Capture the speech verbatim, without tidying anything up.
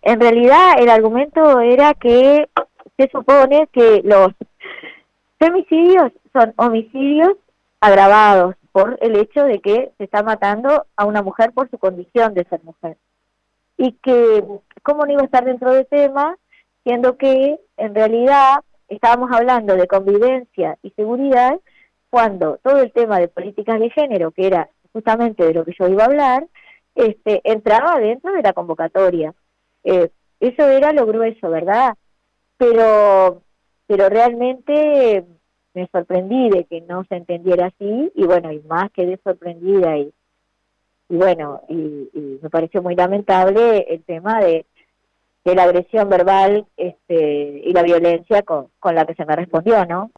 en realidad el argumento era que se supone que los femicidios son homicidios agravados por el hecho de que se está matando a una mujer por su condición de ser mujer. Y que, ¿cómo no iba a estar dentro del tema, siendo que en realidad estábamos hablando de convivencia y seguridad, cuando todo el tema de políticas de género, que era justamente de lo que yo iba a hablar, este, entraba dentro de la convocatoria. Eh, eso era lo grueso, ¿verdad? Pero, pero realmente me sorprendí de que no se entendiera así, y bueno, y más quedé sorprendida, y, y bueno, y, y me pareció muy lamentable el tema de, de la agresión verbal este, y la violencia con, con la que se me respondió, ¿no?